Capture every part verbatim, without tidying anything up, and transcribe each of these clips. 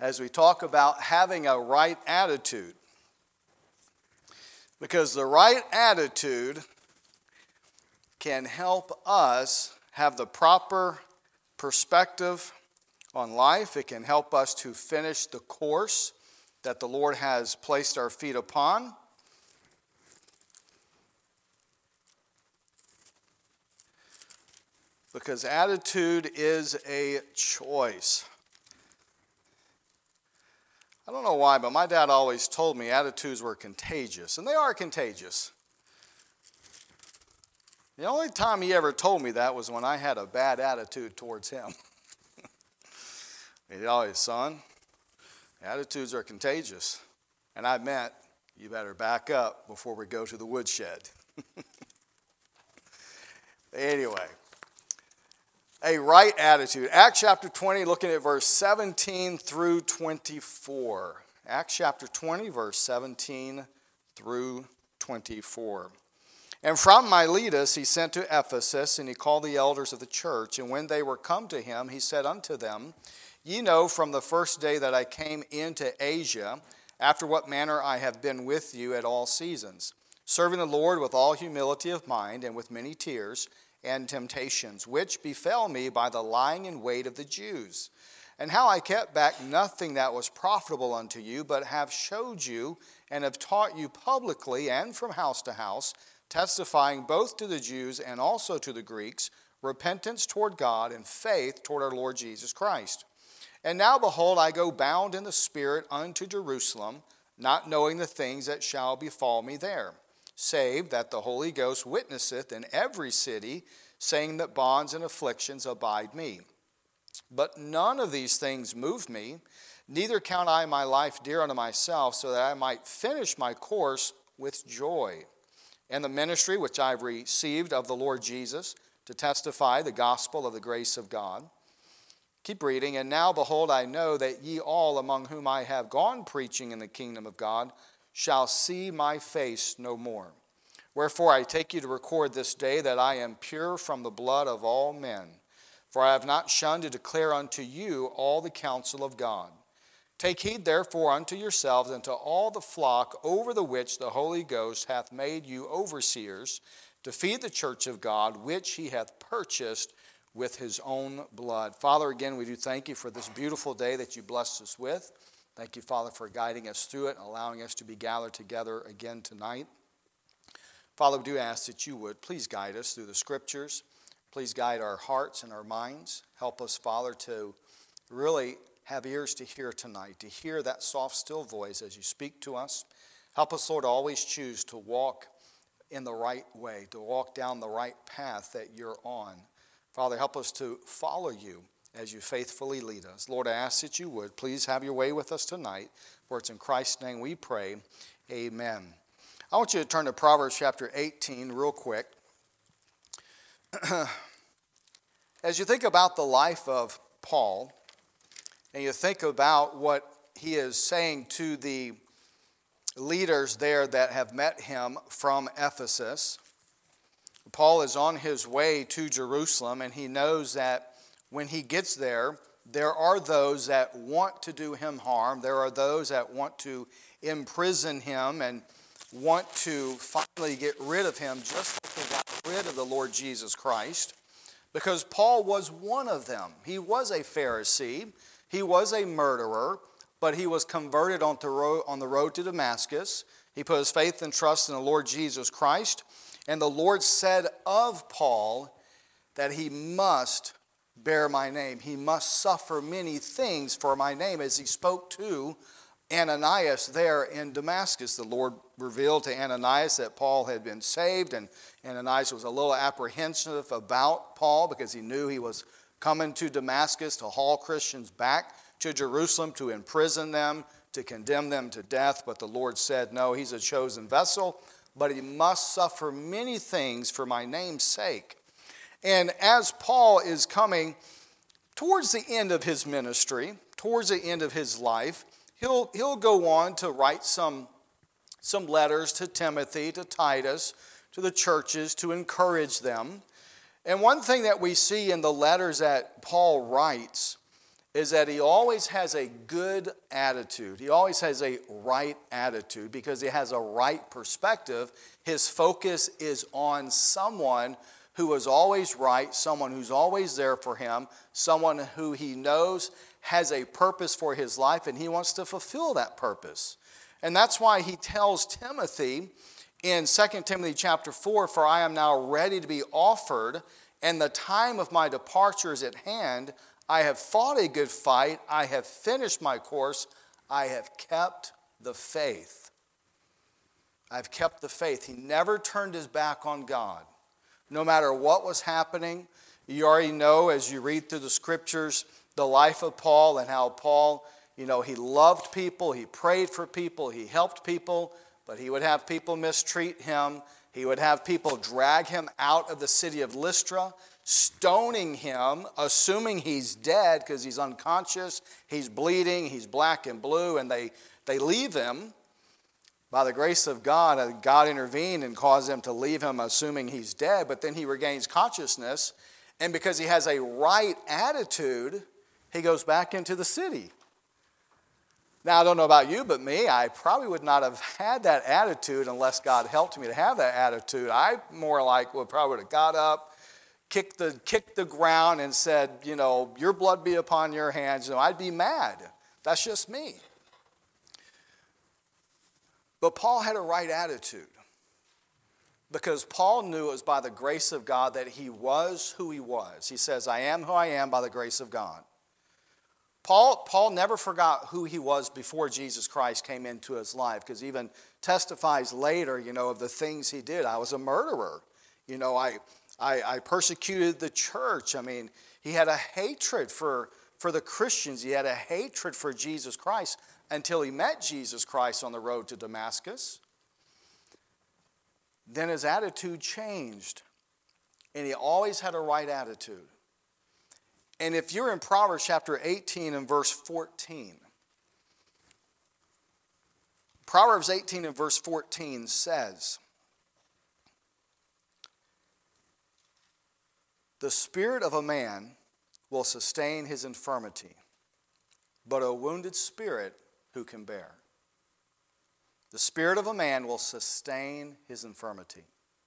as we talk about having a right attitude. Because the right attitude can help us have the proper perspective on life. It can help us to finish the course that the Lord has placed our feet upon. Because attitude is a choice. I don't know why, but my dad always told me attitudes were contagious, and they are contagious. The only time he ever told me that was when I had a bad attitude towards him. He'd always, son, attitudes are contagious. And I meant, you better back up before we go to the woodshed. Anyway, a right attitude. Acts chapter twenty, looking at verse seventeen through twenty-four. Acts chapter twenty, verse seventeen through twenty-four. And from Miletus he sent to Ephesus, and he called the elders of the church. And when they were come to him, he said unto them, Ye know from the first day that I came into Asia, after what manner I have been with you at all seasons, serving the Lord with all humility of mind, and with many tears and temptations, which befell me by the lying in wait of the Jews. And how I kept back nothing that was profitable unto you, but have showed you and have taught you publicly and from house to house, testifying both to the Jews and also to the Greeks, repentance toward God and faith toward our Lord Jesus Christ. And now, behold, I go bound in the Spirit unto Jerusalem, not knowing the things that shall befall me there, save that the Holy Ghost witnesseth in every city, saying that bonds and afflictions abide me. But none of these things move me, neither count I my life dear unto myself, so that I might finish my course with joy. And the ministry which I have received of the Lord Jesus, to testify the gospel of the grace of God. Keep reading. And now, behold, I know that ye all among whom I have gone preaching in the kingdom of God shall see my face no more. Wherefore I take you to record this day that I am pure from the blood of all men. For I have not shunned to declare unto you all the counsel of God. Take heed therefore unto yourselves and to all the flock over the which the Holy Ghost hath made you overseers, to feed the church of God, which he hath purchased with his own blood. Father, again, we do thank you for this beautiful day that you blessed us with. Thank you, Father, for guiding us through it and allowing us to be gathered together again tonight. Father, we do ask that you would please guide us through the scriptures. Please guide our hearts and our minds. Help us, Father, to really have ears to hear tonight, to hear that soft, still voice as you speak to us. Help us, Lord, always choose to walk in the right way, to walk down the right path that you're on. Father, help us to follow you as you faithfully lead us. Lord, I ask that you would. Please have your way with us tonight. For it's in Christ's name we pray. Amen. I want you to turn to Proverbs chapter eighteen real quick. As you think about the life of Paul, and you think about what he is saying to the leaders there that have met him from Ephesus, Paul is on his way to Jerusalem, and he knows that when he gets there, there are those that want to do him harm. There are those that want to imprison him and want to finally get rid of him, just like they got rid of the Lord Jesus Christ, because Paul was one of them. He was a Pharisee. He was a murderer, but he was converted on the road, on the road to Damascus. He put his faith and trust in the Lord Jesus Christ. And the Lord said of Paul that he must bear my name. He must suffer many things for my name. As he spoke to Ananias there in Damascus, the Lord revealed to Ananias that Paul had been saved. And Ananias was a little apprehensive about Paul because he knew he was coming to Damascus to haul Christians back to Jerusalem, to imprison them, to condemn them to death. But the Lord said, no, he's a chosen vessel, but he must suffer many things for my name's sake. And as Paul is coming towards the end of his ministry, towards the end of his life, he'll, he'll go on to write some, some letters to Timothy, to Titus, to the churches, to encourage them. And one thing that we see in the letters that Paul writes is that he always has a good attitude. He always has a right attitude because he has a right perspective. His focus is on someone who is always right, someone who's always there for him, someone who he knows has a purpose for his life, and he wants to fulfill that purpose. And that's why he tells Timothy in Second Timothy chapter four, "For I am now ready to be offered, and the time of my departure is at hand. I have fought a good fight. I have finished my course. I have kept the faith." I've kept the faith. He never turned his back on God. No matter what was happening, you already know as you read through the scriptures, the life of Paul and how Paul, you know, he loved people, he prayed for people, he helped people, but he would have people mistreat him. He would have people drag him out of the city of Lystra, stoning him, assuming he's dead because he's unconscious, he's bleeding, he's black and blue, and they, they leave him. By the grace of God, God intervened and caused them to leave him, assuming he's dead, but then he regains consciousness, and because he has a right attitude, he goes back into the city. Now, I don't know about you, but me, I probably would not have had that attitude unless God helped me to have that attitude. I more like would probably would have got up, kicked the, kicked the ground and said, you know, your blood be upon your hands. You know, I'd be mad. That's just me. But Paul had a right attitude because Paul knew it was by the grace of God that he was who he was. He says, I am who I am by the grace of God. Paul, Paul never forgot who he was before Jesus Christ came into his life because he even testifies later, you know, of the things he did. I was a murderer. You know, I, I, I persecuted the church. I mean, he had a hatred for, for the Christians. He had a hatred for Jesus Christ until he met Jesus Christ on the road to Damascus. Then his attitude changed, and he always had a right attitude. And if you're in Proverbs chapter eighteen and verse fourteen, Proverbs eighteen and verse fourteen says, "The spirit of a man will sustain his infirmity, but a wounded spirit who can bear?" The spirit of a man will sustain his infirmity.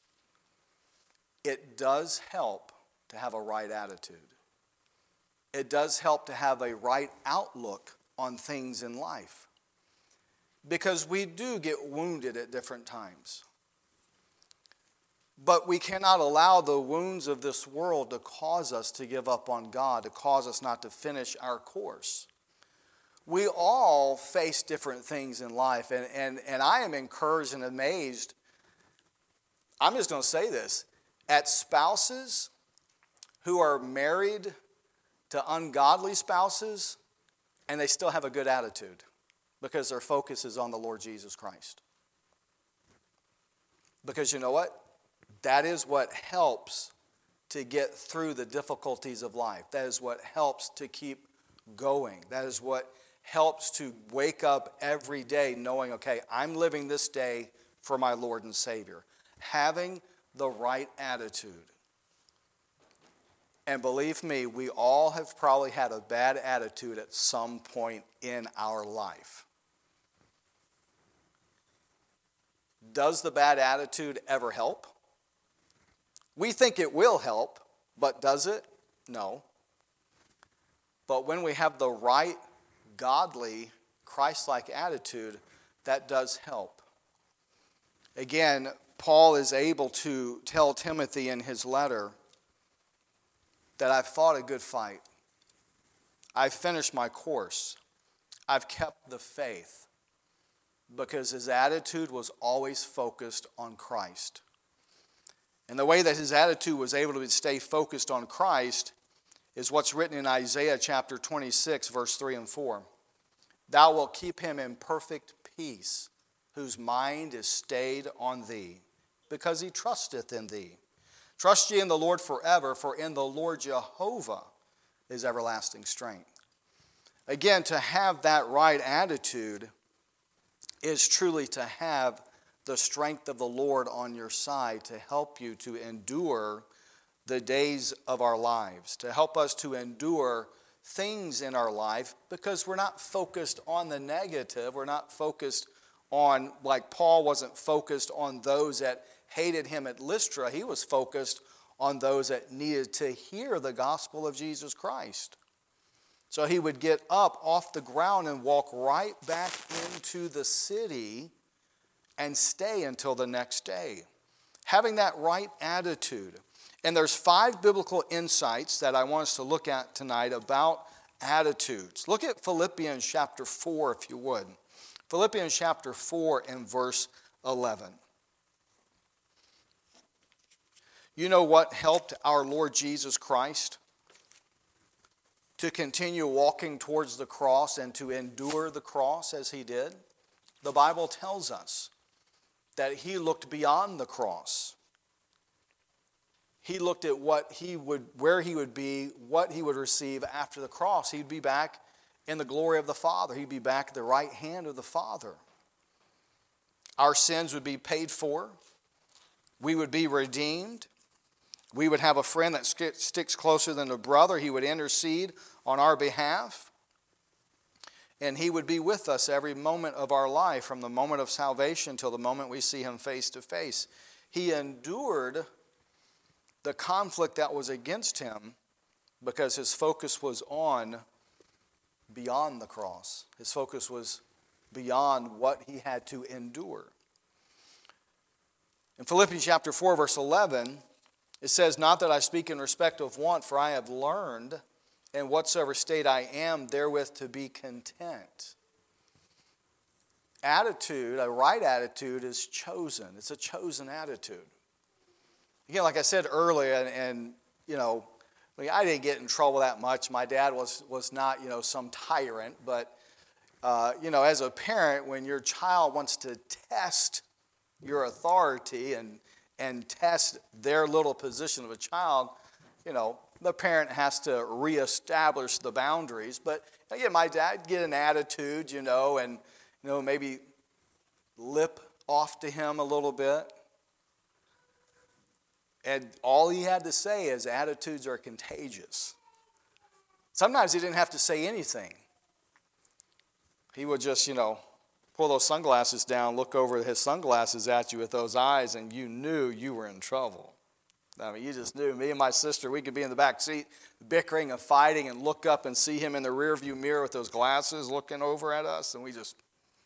It does help to have a right attitude. It does help to have a right outlook on things in life. Because we do get wounded at different times. But we cannot allow the wounds of this world to cause us to give up on God, to cause us not to finish our course. We all face different things in life, and, and, and I am encouraged and amazed, I'm just going to say this, at spouses who are married to ungodly spouses, and they still have a good attitude because their focus is on the Lord Jesus Christ. Because you know what? That is what helps to get through the difficulties of life. That is what helps to keep going. That is what helps to wake up every day knowing, okay, I'm living this day for my Lord and Savior. Having the right attitude. And believe me, we all have probably had a bad attitude at some point in our life. Does the bad attitude ever help? We think it will help, but does it? No. But when we have the right, godly, Christ-like attitude, that does help. Again, Paul is able to tell Timothy in his letter that I've fought a good fight. I've finished my course. I've kept the faith. Because his attitude was always focused on Christ. And the way that his attitude was able to stay focused on Christ is what's written in Isaiah chapter twenty-six, verse three and four. Thou wilt keep him in perfect peace, whose mind is stayed on thee, because he trusteth in thee. Trust ye in the Lord forever, for in the Lord Jehovah is everlasting strength. Again, to have that right attitude is truly to have the strength of the Lord on your side to help you to endure the days of our lives, to help us to endure things in our life because we're not focused on the negative. We're not focused on, like Paul wasn't focused on those that hated him at Lystra. He was focused on those that needed to hear the gospel of Jesus Christ. So he would get up off the ground and walk right back into the city and stay until the next day. Having that right attitude. And there's five biblical insights that I want us to look at tonight about attitudes. Look at Philippians chapter four, if you would. Philippians chapter four and verse eleven. You know what helped our Lord Jesus Christ to continue walking towards the cross and to endure the cross as he did? The Bible tells us that he looked beyond the cross. He looked at what he would, where he would be, what he would receive after the cross. He'd be back in the glory of the Father. He'd be back at the right hand of the Father. Our sins would be paid for. We would be redeemed. We would have a friend that sticks closer than a brother. He would intercede on our behalf. And he would be with us every moment of our life, from the moment of salvation till the moment we see him face to face. He endured the conflict that was against him because his focus was on beyond the cross. His focus was beyond what he had to endure. In Philippians chapter four, verse eleven, it says, "Not that I speak in respect of want, for I have learned in whatsoever state I am therewith to be content." Attitude, a right attitude, is chosen. It's a chosen attitude. Again, like I said earlier, and, and you know, I mean, I didn't get in trouble that much. My dad was was not, you know, some tyrant, but uh, you know, as a parent, when your child wants to test your authority and and test their little position of a child, you know, the parent has to reestablish the boundaries. But again, my dad get an attitude, you know, and you know, maybe lip off to him a little bit. And all he had to say is attitudes are contagious. Sometimes he didn't have to say anything. He would just, you know, pull those sunglasses down, look over his sunglasses at you with those eyes, and you knew you were in trouble. I mean, you just knew. Me and my sister, we could be in the back seat bickering and fighting and look up and see him in the rearview mirror with those glasses looking over at us, and we just...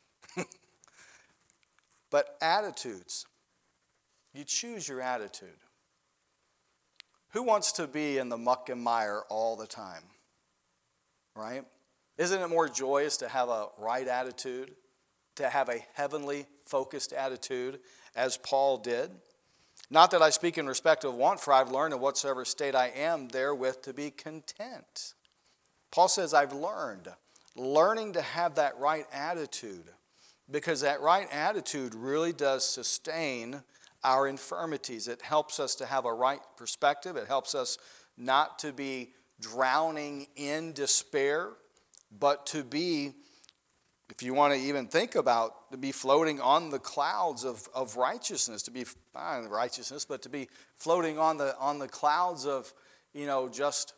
But attitudes. You choose your attitude. Who wants to be in the muck and mire all the time? Right? Isn't it more joyous to have a right attitude? To have a heavenly focused attitude, as Paul did? Not that I speak in respect of want, for I've learned in whatsoever state I am therewith to be content. Paul says, I've learned. Learning to have that right attitude, because that right attitude really does sustain our infirmities. It helps us to have a right perspective. It helps us not to be drowning in despair, but to be, if you want to even think about, to be floating on the clouds of, of righteousness, to be, not righteousness, but to be floating on the, on the clouds of, you know, just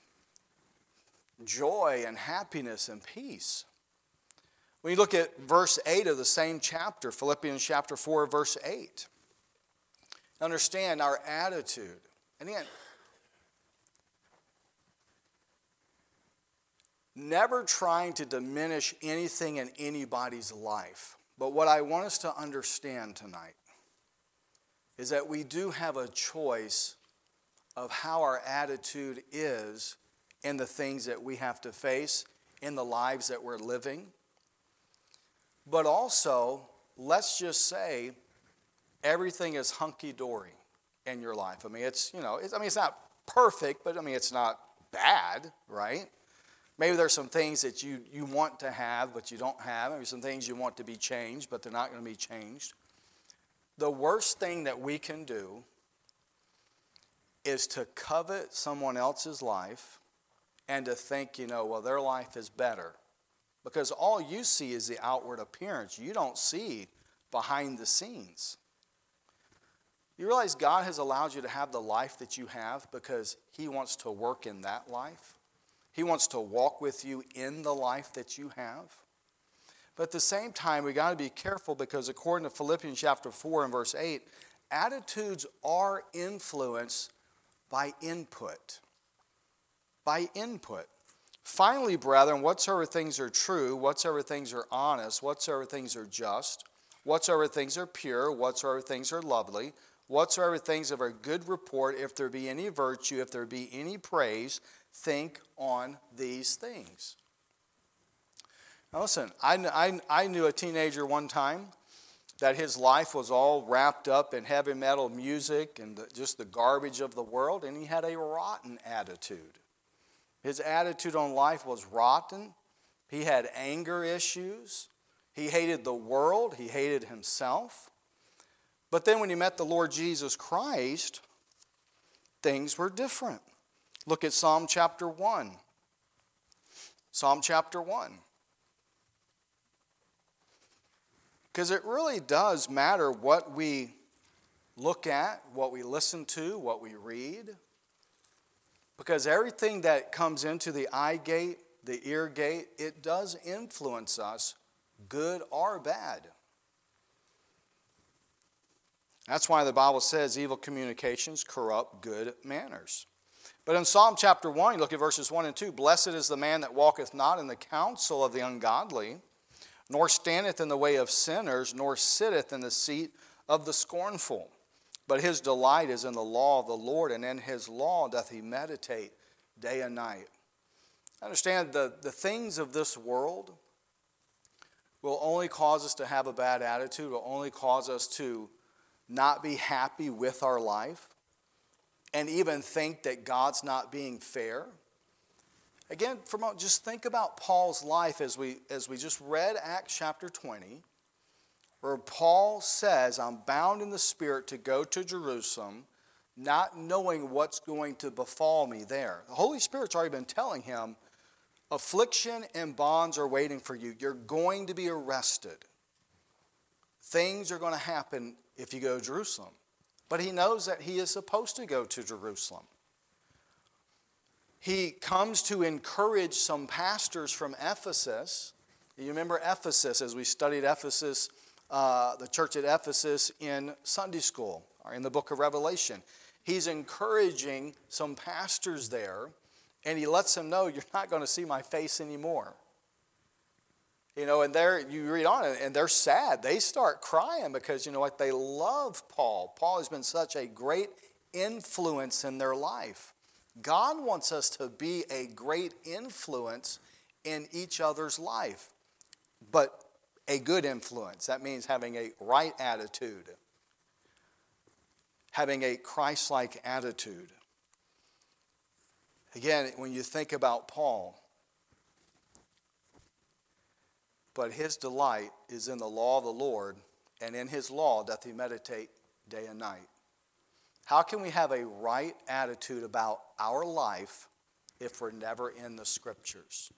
joy and happiness and peace. When you look at verse eight of the same chapter, Philippians chapter four, verse eight, understand our attitude. And again, never trying to diminish anything in anybody's life. But what I want us to understand tonight is that we do have a choice of how our attitude is in the things that we have to face, in the lives that we're living. But also, let's just say everything is hunky-dory in your life. I mean, it's, you know, it's, I mean, it's not perfect, but I mean, it's not bad, right? Maybe there's some things that you, you want to have, but you don't have. Maybe some things you want to be changed, but they're not going to be changed. The worst thing that we can do is to covet someone else's life and to think, you know, well, their life is better. Because all you see is the outward appearance. You don't see behind the scenes. You realize God has allowed you to have the life that you have because He wants to work in that life? He wants to walk with you in the life that you have. But at the same time, we got to be careful because according to Philippians chapter four and verse eight, attitudes are influenced by input. By input. Finally, brethren, whatsoever things are true, whatsoever things are honest, whatsoever things are just, whatsoever things are pure, whatsoever things are lovely, whatsoever things of a good report, if there be any virtue, if there be any praise, think on these things. Now listen, I, I, I knew a teenager one time that his life was all wrapped up in heavy metal music and the, just the garbage of the world, and he had a rotten attitude. His attitude on life was rotten. He had anger issues. He hated the world. He hated himself. But then when he met the Lord Jesus Christ, things were different. Look at Psalm chapter one. Psalm chapter one. Because it really does matter what we look at, what we listen to, what we read. Because everything that comes into the eye gate, the ear gate, it does influence us, good or bad. That's why the Bible says evil communications corrupt good manners. But in Psalm chapter one, you look at verses one and two. Blessed is the man that walketh not in the counsel of the ungodly, nor standeth in the way of sinners, nor sitteth in the seat of the scornful. But his delight is in the law of the Lord, and in his law doth he meditate day and night. Understand, the, the things of this world will only cause us to have a bad attitude, will only cause us to not be happy with our life, and even think that God's not being fair. Again, from, just think about Paul's life as we, as we just read Acts chapter twenty, where Paul says, I'm bound in the Spirit to go to Jerusalem, not knowing what's going to befall me there. The Holy Spirit's already been telling him, affliction and bonds are waiting for you. You're going to be arrested. Things are going to happen if you go to Jerusalem. But he knows that he is supposed to go to Jerusalem. He comes to encourage some pastors from Ephesus. You remember Ephesus as we studied Ephesus, uh, the church at Ephesus in Sunday school or in the book of Revelation. He's encouraging some pastors there, and he lets them know, you're not going to see my face anymore. You know, and they're, you read on it, and they're sad. They start crying because, you know what, they love Paul. Paul has been such a great influence in their life. God wants us to be a great influence in each other's life, but a good influence. That means having a right attitude, having a Christ-like attitude. Again, when you think about Paul, but his delight is in the law of the Lord, and in his law doth he meditate day and night. How can we have a right attitude about our life if we're never in the Scriptures?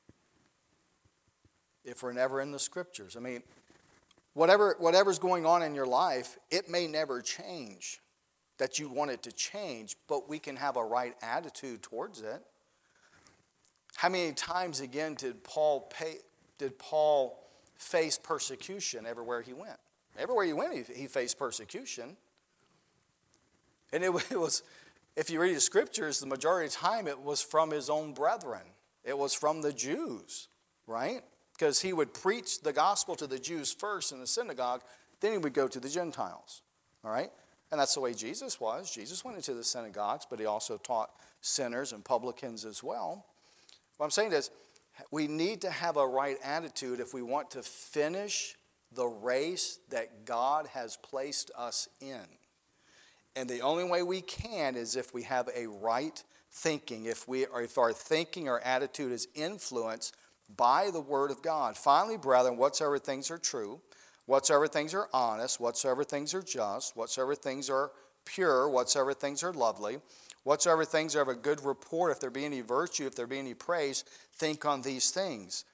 If we're never in the Scriptures. I mean, whatever whatever's going on in your life, it may never change that you want it to change, but we can have a right attitude towards it. How many times again did Paul pay, did Paul face persecution everywhere he went? Everywhere he went, he, he faced persecution. And it, it was, if you read the Scriptures, the majority of the time it was from his own brethren. It was from the Jews, right? Because he would preach the gospel to the Jews first in the synagogue, then he would go to the Gentiles, all right? And that's the way Jesus was. Jesus went into the synagogues, but he also taught sinners and publicans as well. What I'm saying is, we need to have a right attitude if we want to finish the race that God has placed us in. And the only way we can is if we have a right thinking, if we or if our thinking or attitude is influenced by the Word of God. Finally, brethren, whatsoever things are true, whatsoever things are honest, whatsoever things are just, whatsoever things are pure, whatsoever things are lovely, whatsoever things are of a good report, if there be any virtue, if there be any praise, think on these things.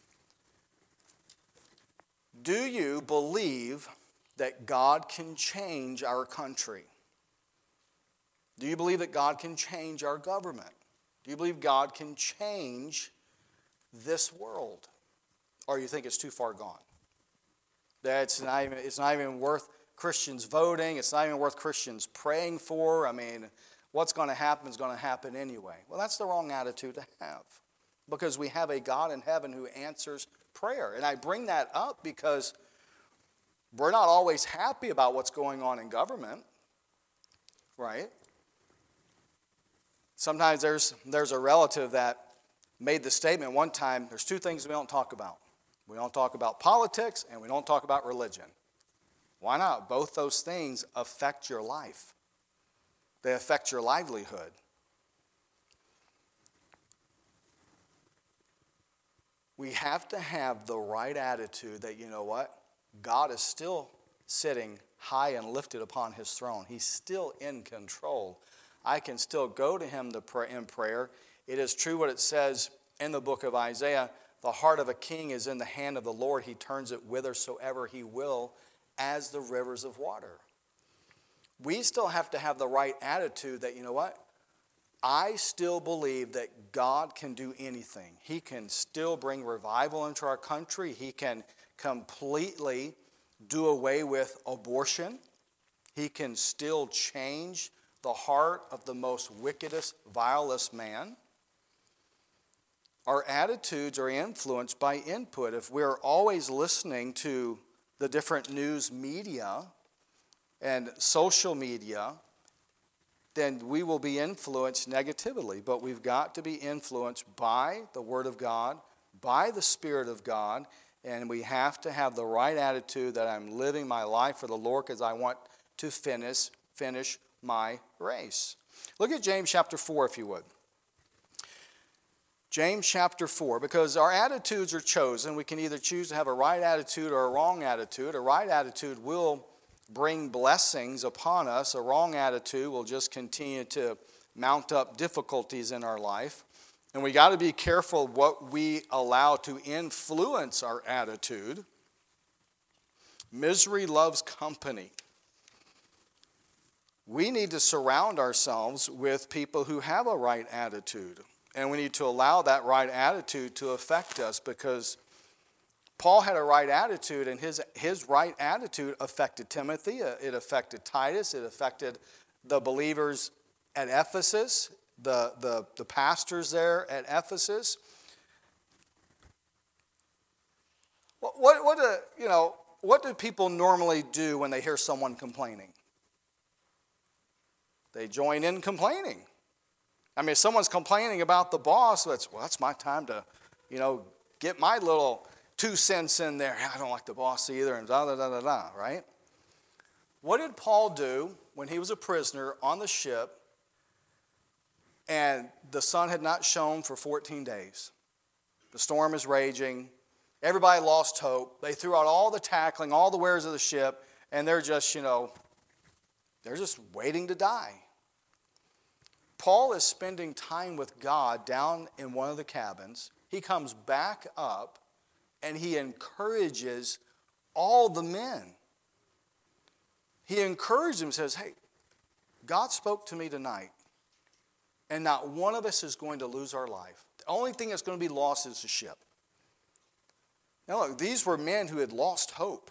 Do you believe that God can change our country? Do you believe that God can change our government? Do you believe God can change this world? Or you think it's too far gone? That it's not even, it's not even worth Christians voting. It's not even worth Christians praying for. I mean, what's going to happen is going to happen anyway. Well, that's the wrong attitude to have, because we have a God in heaven who answers prayer. And I bring that up because we're not always happy about what's going on in government, right? Sometimes there's, there's a relative that made the statement one time, there's two things we don't talk about. We don't talk about politics and we don't talk about religion. Why not? Both those things affect your life. They affect your livelihood. We have to have the right attitude that, you know what? God is still sitting high and lifted upon his throne. He's still in control. I can still go to him to pray in prayer. It is true what it says in the book of Isaiah, the heart of a king is in the hand of the Lord. He turns it whithersoever he will, as the rivers of water. We still have to have the right attitude that, you know what? I still believe that God can do anything. He can still bring revival into our country. He can completely do away with abortion. He can still change the heart of the most wickedest, vilest man. Our attitudes are influenced by input. If we're always listening to the different news media and social media, then we will be influenced negatively. But we've got to be influenced by the Word of God, by the Spirit of God, and we have to have the right attitude that I'm living my life for the Lord because I want to finish, finish my race. Look at James chapter four, if you would. James chapter four, because our attitudes are chosen. We can either choose to have a right attitude or a wrong attitude. A right attitude will bring blessings upon us. A wrong attitude will just continue to mount up difficulties in our life. And we got to be careful what we allow to influence our attitude. Misery loves company. We need to surround ourselves with people who have a right attitude. And we need to allow that right attitude to affect us, because Paul had a right attitude, and his, his right attitude affected Timothy. It affected Titus. It affected the believers at Ephesus, the, the, the pastors there at Ephesus. What, what, what, do, you know, what do people normally do when they hear someone complaining? They join in complaining. I mean, if someone's complaining about the boss, that's, well, that's my time to, you know, get my little two cents in there. I don't like the boss either, and da da da da da, right? What did Paul do when he was a prisoner on the ship and the sun had not shone for fourteen days? The storm is raging. Everybody lost hope. They threw out all the tackling, all the wares of the ship, and they're just, you know, they're just waiting to die. Paul is spending time with God down in one of the cabins. He comes back up and he encourages all the men. He encourages them and says, hey, God spoke to me tonight, and not one of us is going to lose our life. The only thing that's going to be lost is the ship. Now look, these were men who had lost hope.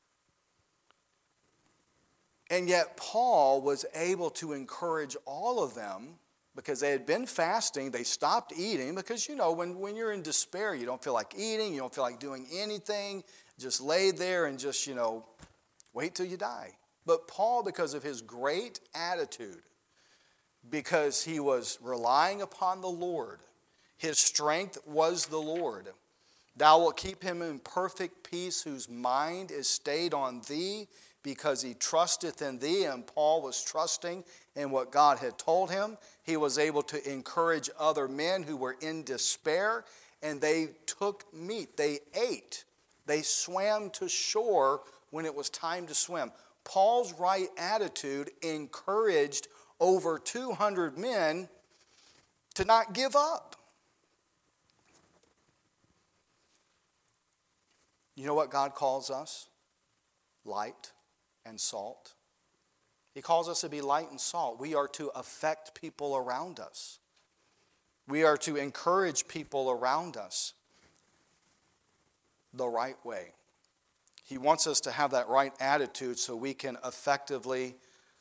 And yet Paul was able to encourage all of them, because they had been fasting. They stopped eating because, you know, when, when you're in despair, you don't feel like eating. You don't feel like doing anything. Just lay there and just, you know, wait till you die. But Paul, because of his great attitude, because he was relying upon the Lord, his strength was the Lord. Thou wilt keep him in perfect peace whose mind is stayed on thee, because he trusteth in thee. And Paul was trusting in what God had told him. He was able to encourage other men who were in despair, and they took meat. They ate. They swam to shore when it was time to swim. Paul's right attitude encouraged over two hundred men to not give up. You know what God calls us? Light and salt. He calls us to be light and salt. We are to affect people around us. We are to encourage people around us the right way. He wants us to have that right attitude so we can effectively,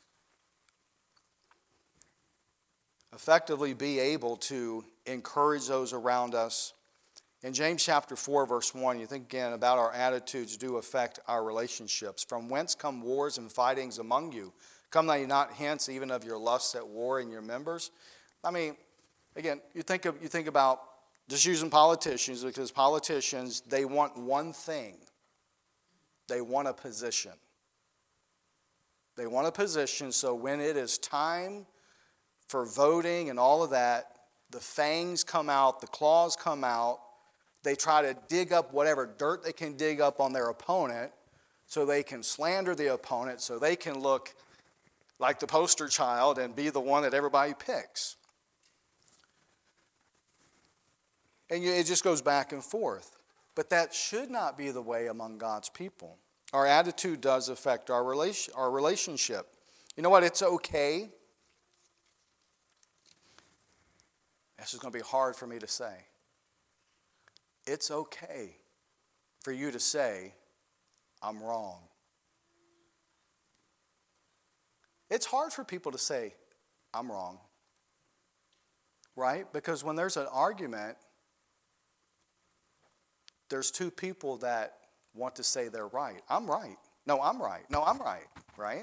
effectively be able to encourage those around us. In James chapter four, verse one, you think again about our attitudes do affect our relationships. From whence come wars and fightings among you? Come thou not hence even of your lusts at war in your members? I mean, again, you think of, you think about just using politicians, because politicians, they want one thing. They want a position. They want a position, so when it is time for voting and all of that, the fangs come out, the claws come out. They try to dig up whatever dirt they can dig up on their opponent so they can slander the opponent, so they can look like the poster child and be the one that everybody picks. And it just goes back and forth. But that should not be the way among God's people. Our attitude does affect our relation, our relationship. You know what? It's okay. This is going to be hard for me to say. It's okay for you to say, I'm wrong. It's hard for people to say, I'm wrong. Right? Because when there's an argument, there's two people that want to say they're right. I'm right. No, I'm right. No, I'm right. Right?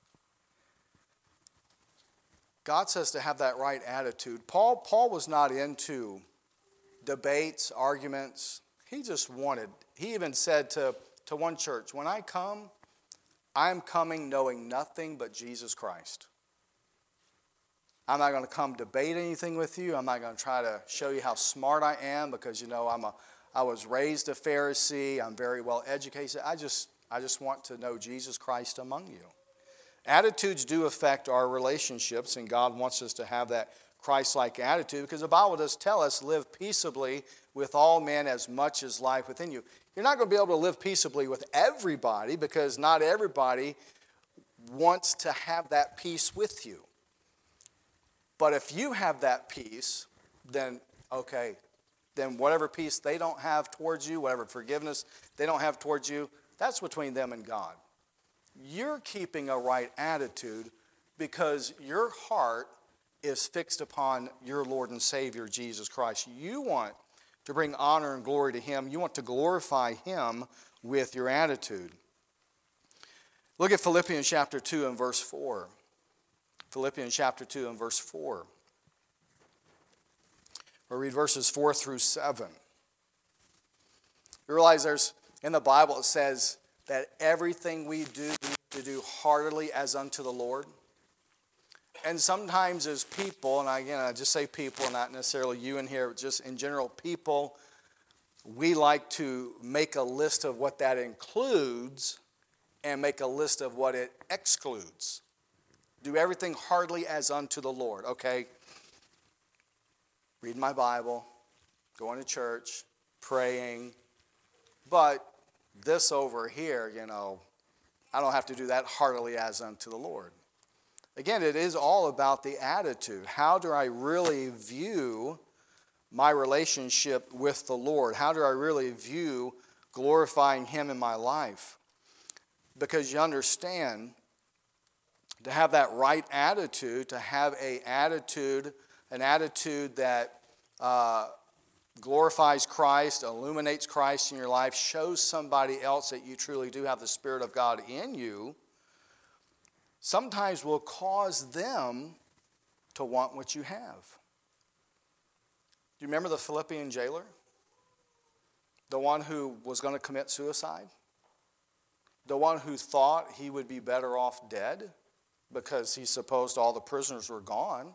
God says to have that right attitude. Paul, Paul was not into debates, arguments. He just wanted, he even said to, to one church, when I come, I'm coming knowing nothing but Jesus Christ. I'm not going to come debate anything with you. I'm not going to try to show you how smart I am because, you know, I'm a, I was raised a Pharisee. I'm very well educated. I just, I just want to know Jesus Christ among you. Attitudes do affect our relationships, and God wants us to have that Christ-like attitude because the Bible does tell us, live peaceably with all men as much as life within you. You're not going to be able to live peaceably with everybody because not everybody wants to have that peace with you. But if you have that peace, then, okay, then whatever peace they don't have towards you, whatever forgiveness they don't have towards you, that's between them and God. You're keeping a right attitude because your heart is fixed upon your Lord and Savior, Jesus Christ. You want to bring honor and glory to Him. You want to glorify Him with your attitude. Look at Philippians chapter two and verse four. Philippians chapter two and verse four. We'll read verses four through seven. You realize there's, in the Bible it says that everything we do, we need to do heartily as unto the Lord. And sometimes as people, and again, I just say people, not necessarily you in here, just in general, people, we like to make a list of what that includes and make a list of what it excludes. Do everything heartily as unto the Lord, okay? Reading my Bible, going to church, praying, but this over here, you know, I don't have to do that heartily as unto the Lord. Again, it is all about the attitude. How do I really view my relationship with the Lord? How do I really view glorifying Him in my life? Because you understand, to have that right attitude, to have a attitude, an attitude that uh, glorifies Christ, illuminates Christ in your life, shows somebody else that you truly do have the Spirit of God in you, sometimes will cause them to want what you have. Do you remember the Philippian jailer? The one who was going to commit suicide? The one who thought he would be better off dead because he supposed all the prisoners were gone.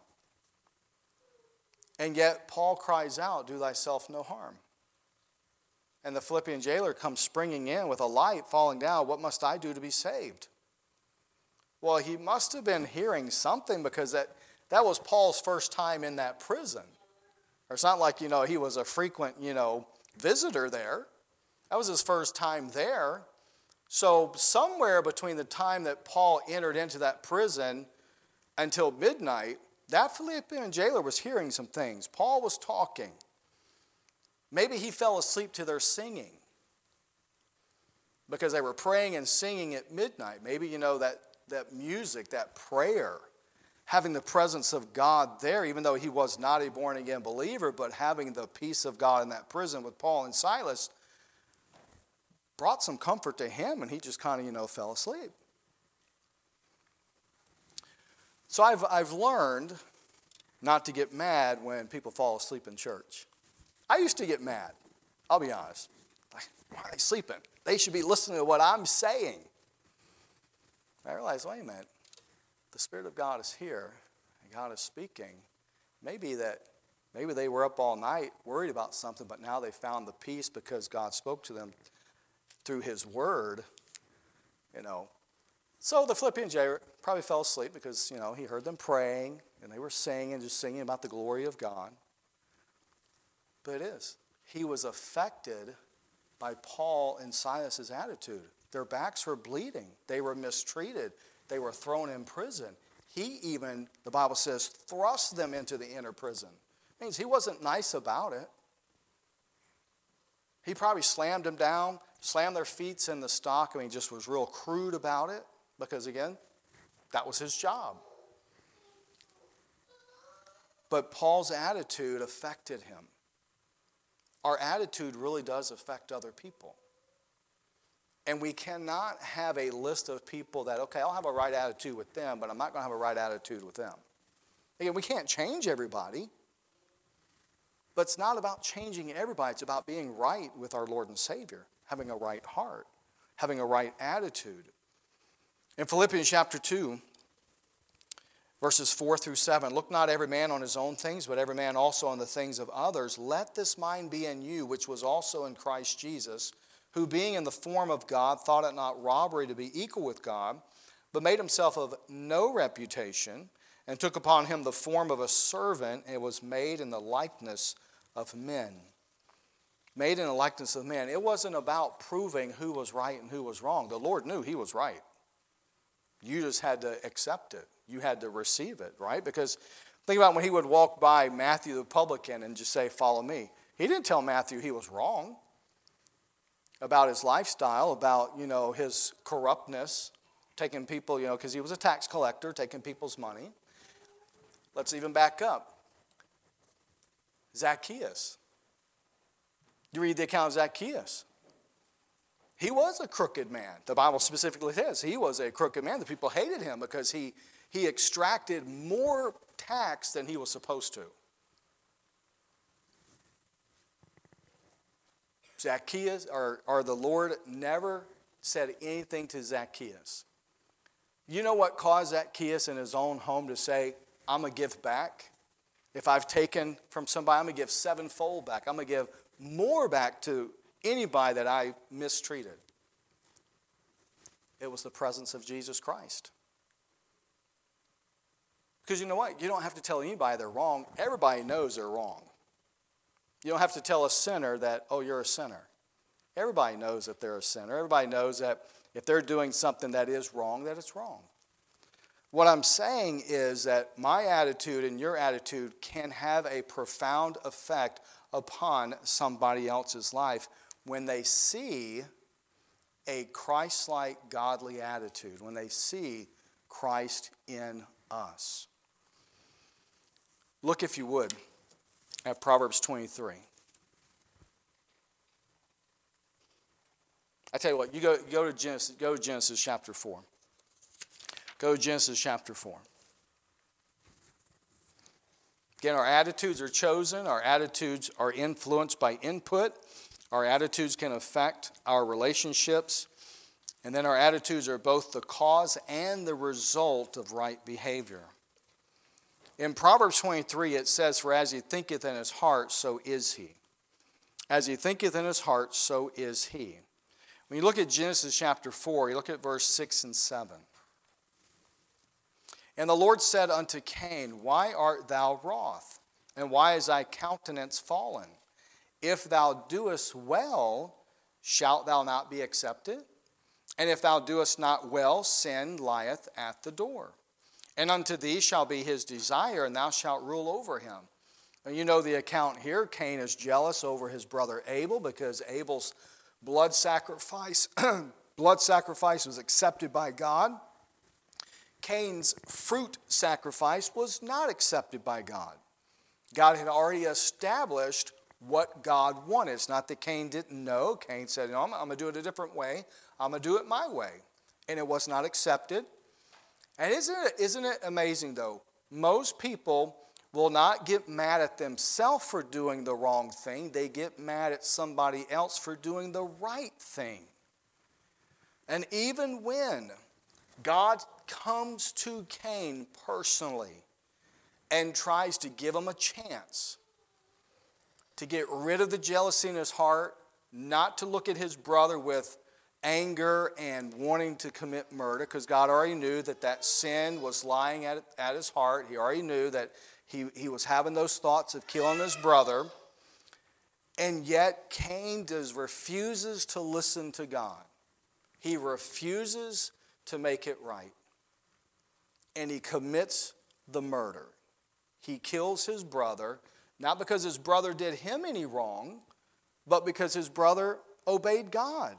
And yet Paul cries out, do thyself no harm. And the Philippian jailer comes springing in with a light falling down. What must I do to be saved? Well, he must have been hearing something because that, that was Paul's first time in that prison. Or it's not like, you know, he was a frequent, you know, visitor there. That was his first time there. So somewhere between the time that Paul entered into that prison until midnight, that Philippian jailer was hearing some things. Paul was talking. Maybe he fell asleep to their singing because they were praying and singing at midnight. Maybe, you know, that, that music, that prayer, having the presence of God there, even though he was not a born-again believer, but having the peace of God in that prison with Paul and Silas brought some comfort to him, and he just kind of, you know, fell asleep. So I've, I've learned not to get mad when people fall asleep in church. I used to get mad. I'll be honest. Like, why are they sleeping? They should be listening to what I'm saying. I realized, wait a minute. The Spirit of God is here, and God is speaking. Maybe that, maybe they were up all night worried about something, but now they found the peace because God spoke to them through His Word. You know. So the Philippian jailer probably fell asleep because, you know, he heard them praying, and they were singing, just singing about the glory of God. But it is. He was affected by Paul and Silas's attitude. Their backs were bleeding. They were mistreated. They were thrown in prison. He even, the Bible says, thrust them into the inner prison. It means he wasn't nice about it. He probably slammed them down, slammed their feet in the stock. I mean, just was real crude about it because, again, that was his job. But Paul's attitude affected him. Our attitude really does affect other people. And we cannot have a list of people that, okay, I'll have a right attitude with them, but I'm not going to have a right attitude with them. Again, we can't change everybody. But it's not about changing everybody. It's about being right with our Lord and Savior, having a right heart, having a right attitude. In Philippians chapter two, verses four through seven, look not every man on his own things, but every man also on the things of others. Let this mind be in you, which was also in Christ Jesus, who being in the form of God, thought it not robbery to be equal with God, but made himself of no reputation, and took upon him the form of a servant, and was made in the likeness of men. Made in the likeness of men. It wasn't about proving who was right and who was wrong. The Lord knew he was right. You just had to accept it. You had to receive it, right? Because think about when he would walk by Matthew the publican and just say, follow me. He didn't tell Matthew he was wrong about his lifestyle, about, you know, his corruptness, taking people, you know, because he was a tax collector, taking people's money. Let's even back up. Zacchaeus. You read the account of Zacchaeus. He was a crooked man. The Bible specifically says he was a crooked man. The people hated him because he, he extracted more tax than he was supposed to. Zacchaeus, or, or the Lord never said anything to Zacchaeus. You know what caused Zacchaeus in his own home to say, I'm going to give back? If I've taken from somebody, I'm going to give sevenfold back. I'm going to give more back to anybody that I mistreated. It was the presence of Jesus Christ. Because you know what? You don't have to tell anybody they're wrong. Everybody knows they're wrong. You don't have to tell a sinner that, oh, you're a sinner. Everybody knows that they're a sinner. Everybody knows that if they're doing something that is wrong, that it's wrong. What I'm saying is that my attitude and your attitude can have a profound effect upon somebody else's life when they see a Christ-like godly attitude, when they see Christ in us. Look, if you would, at Proverbs twenty-three. I tell you what, you go, go to Genesis, go to Genesis chapter four. Go to Genesis chapter four. Again, our attitudes are chosen. Our attitudes are influenced by input. Our attitudes can affect our relationships. And then our attitudes are both the cause and the result of right behavior. In Proverbs twenty-three, it says, for as he thinketh in his heart, so is he. As he thinketh in his heart, so is he. When you look at Genesis chapter four, you look at verse six and seven. And the Lord said unto Cain, why art thou wroth? And why is thy countenance fallen? If thou doest well, shalt thou not be accepted? And if thou doest not well, sin lieth at the door. And unto thee shall be his desire, and thou shalt rule over him. And you know the account here. Cain is jealous over his brother Abel because Abel's blood sacrifice, blood sacrifice was accepted by God. Cain's fruit sacrifice was not accepted by God. God had already established what God wanted. It's not that Cain didn't know. Cain said, no, I'm, I'm going to do it a different way. I'm going to do it my way. And it was not accepted. And isn't it, isn't it amazing, though? Most people will not get mad at themselves for doing the wrong thing. They get mad at somebody else for doing the right thing. And even when God comes to Cain personally and tries to give him a chance to get rid of the jealousy in his heart, not to look at his brother with anger and wanting to commit murder, because God already knew that that sin was lying at, at his heart. He already knew that he, he was having those thoughts of killing his brother. And yet Cain does refuses to listen to God. He refuses to make it right. And he commits the murder. He kills his brother, not because his brother did him any wrong, but because his brother obeyed God.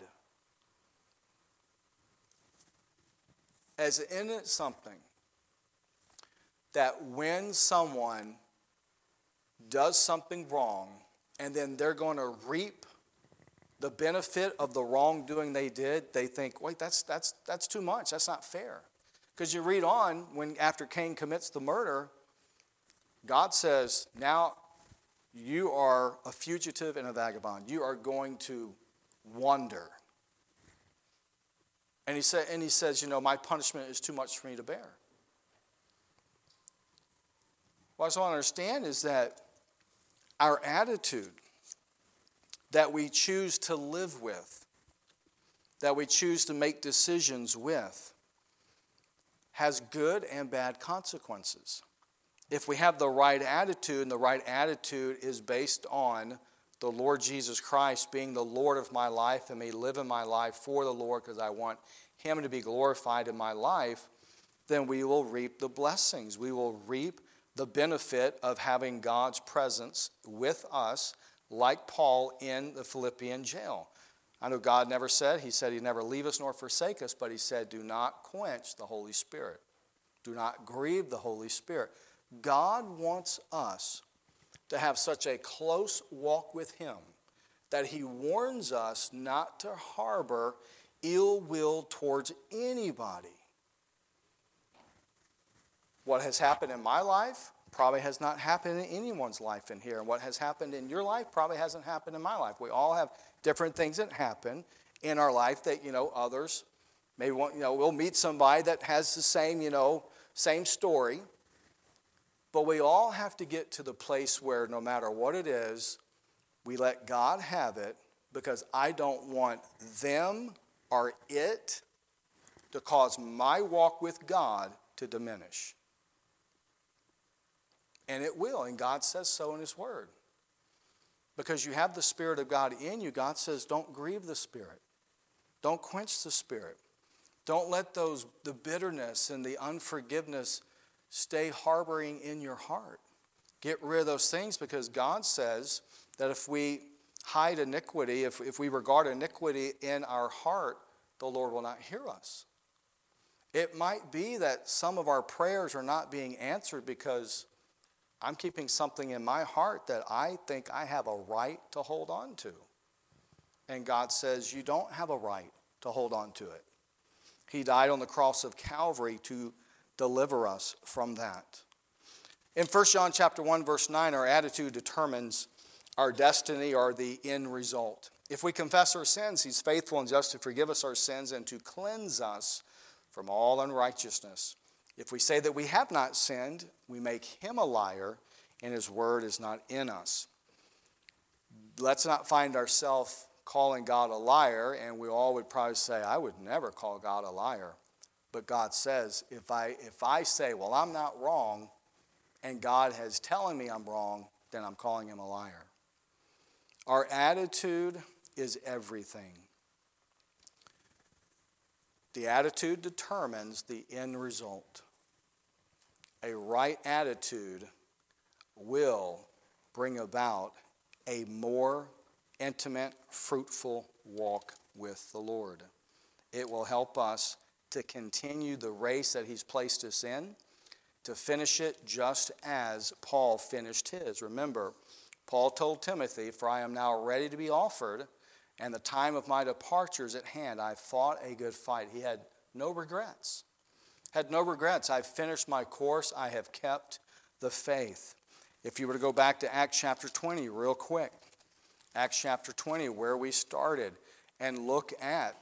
As in it something that when someone does something wrong and then they're going to reap the benefit of the wrongdoing they did, they think, wait, that's that's that's too much. That's not fair. Because you read on, when after Cain commits the murder, God says, now you are a fugitive and a vagabond. You are going to wander. And he said, and he says, you know, my punishment is too much for me to bear. What I just want to understand is that our attitude that we choose to live with, that we choose to make decisions with, has good and bad consequences. If we have the right attitude, and the right attitude is based on the Lord Jesus Christ being the Lord of my life and me living my life for the Lord because I want Him to be glorified in my life, then we will reap the blessings. We will reap the benefit of having God's presence with us, like Paul in the Philippian jail. I know God never said, He said He'd never leave us nor forsake us, but He said, do not quench the Holy Spirit. Do not grieve the Holy Spirit. God wants us to have such a close walk with Him that He warns us not to harbor ill will towards anybody. What has happened in my life probably has not happened in anyone's life in here. And what has happened in your life probably hasn't happened in my life. We all have different things that happen in our life that, you know, others maybe want, you know, we'll meet somebody that has the same, you know, same story. But we all have to get to the place where no matter what it is, we let God have it, because I don't want them or it to cause my walk with God to diminish. And it will, and God says so in His Word. Because you have the Spirit of God in you, God says don't grieve the Spirit. Don't quench the Spirit. Don't let those the bitterness and the unforgiveness stay harboring in your heart. Get rid of those things, because God says that if we hide iniquity, if, if we regard iniquity in our heart, the Lord will not hear us. It might be that some of our prayers are not being answered because I'm keeping something in my heart that I think I have a right to hold on to. And God says you don't have a right to hold on to it. He died on the cross of Calvary to deliver us from that. In First John chapter one, verse nine, our attitude determines our destiny or the end result. If we confess our sins, He's faithful and just to forgive us our sins and to cleanse us from all unrighteousness. If we say that we have not sinned, we make Him a liar, and His word is not in us. Let's not find ourselves calling God a liar, and we all would probably say, I would never call God a liar. But God says, if I if I say, well, I'm not wrong, and God is telling me I'm wrong, then I'm calling Him a liar. Our attitude is everything. The attitude determines the end result. A right attitude will bring about a more intimate, fruitful walk with the Lord. It will help us to continue the race that he's placed us in, to finish it just as Paul finished his. Remember, Paul told Timothy, "For I am now ready to be offered, and the time of my departure is at hand. I fought a good fight." He had no regrets. Had no regrets. I've finished my course. I have kept the faith. If you were to go back to Acts chapter twenty real quick, Acts chapter twenty, where we started, and look at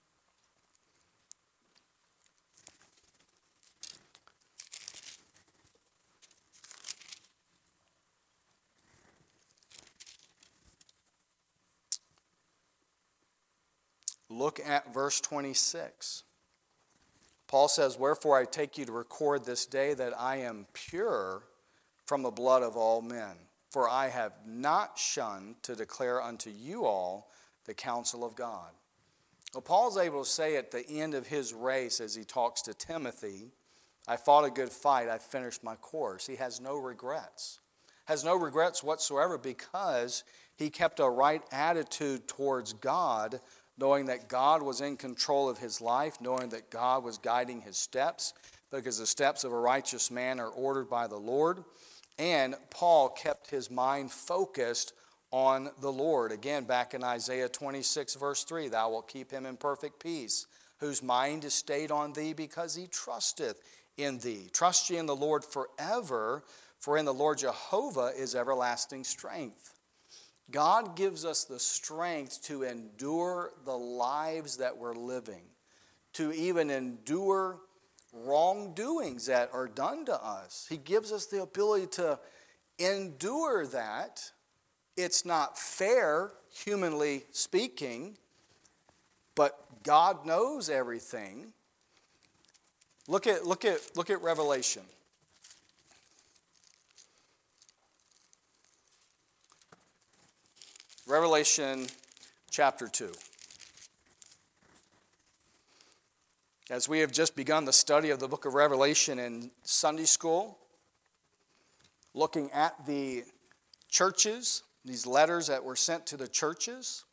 Look at verse twenty-six. Paul says, "Wherefore I take you to record this day that I am pure from the blood of all men. For I have not shunned to declare unto you all the counsel of God." Well, Paul's able to say at the end of his race as he talks to Timothy, "I fought a good fight, I finished my course." He has no regrets. Has no regrets whatsoever because he kept a right attitude towards God, knowing that God was in control of his life, knowing that God was guiding his steps, because the steps of a righteous man are ordered by the Lord. And Paul kept his mind focused on the Lord. Again, back in Isaiah twenty-six, verse three, "Thou wilt keep him in perfect peace, whose mind is stayed on thee, because he trusteth in thee. Trust ye in the Lord forever, for in the Lord Jehovah is everlasting strength." God gives us the strength to endure the lives that we're living, to even endure wrongdoings that are done to us. He gives us the ability to endure that. It's not fair, humanly speaking, but God knows everything. Look at, look at, look at Revelation. Revelation chapter two. As we have just begun the study of the book of Revelation in Sunday school, looking at the churches, these letters that were sent to the churches,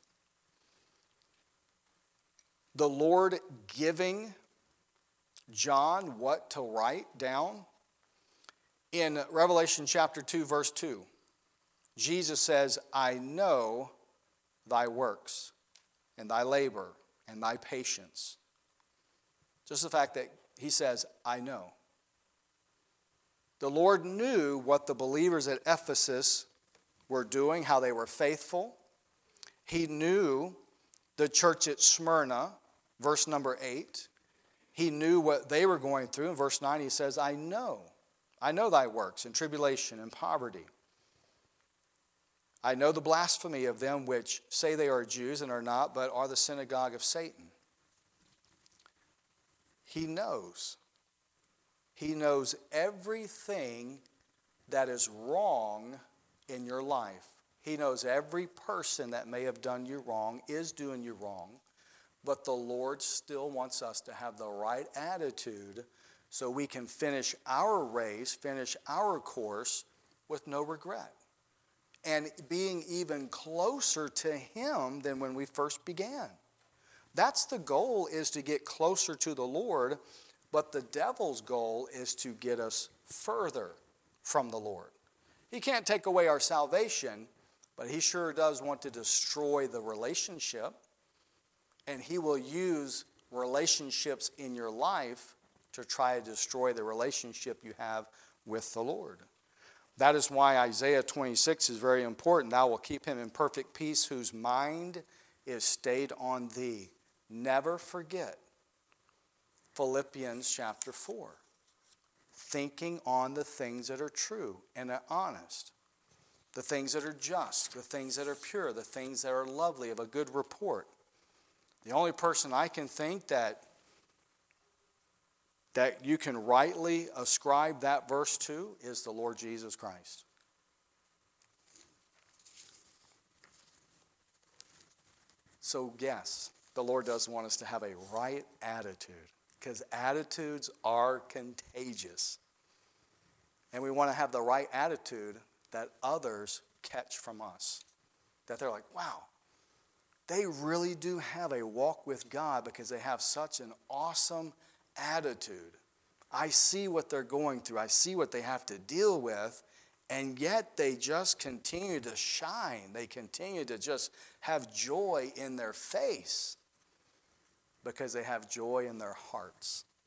the Lord giving John what to write down. In Revelation chapter two, verse two, Jesus says, "I know thy works and thy labor and thy patience." Just the fact that he says, "I know." The Lord knew what the believers at Ephesus were doing, how they were faithful. He knew the church at Smyrna, verse number eight. He knew what they were going through. In verse nine, he says, "I know. I know thy works and tribulation and poverty. I know the blasphemy of them which say they are Jews and are not, but are the synagogue of Satan." He knows. He knows everything that is wrong in your life. He knows every person that may have done you wrong, is doing you wrong, but the Lord still wants us to have the right attitude so we can finish our race, finish our course with no regret, and being even closer to him than when we first began. That's the goal, is to get closer to the Lord, but the devil's goal is to get us further from the Lord. He can't take away our salvation, but he sure does want to destroy the relationship, and he will use relationships in your life to try to destroy the relationship you have with the Lord. That is why Isaiah twenty-six is very important. "Thou wilt keep him in perfect peace, whose mind is stayed on thee." Never forget Philippians chapter four. Thinking on the things that are true and are honest, the things that are just, the things that are pure, the things that are lovely, of a good report. The only person I can think that that you can rightly ascribe that verse to is the Lord Jesus Christ. So yes, the Lord does want us to have a right attitude, because attitudes are contagious. And we want to have the right attitude that others catch from us. That they're like, wow, they really do have a walk with God because they have such an awesome attitude. I see what they're going through. I see what they have to deal with. And yet they just continue to shine. They continue to just have joy in their face because they have joy in their hearts.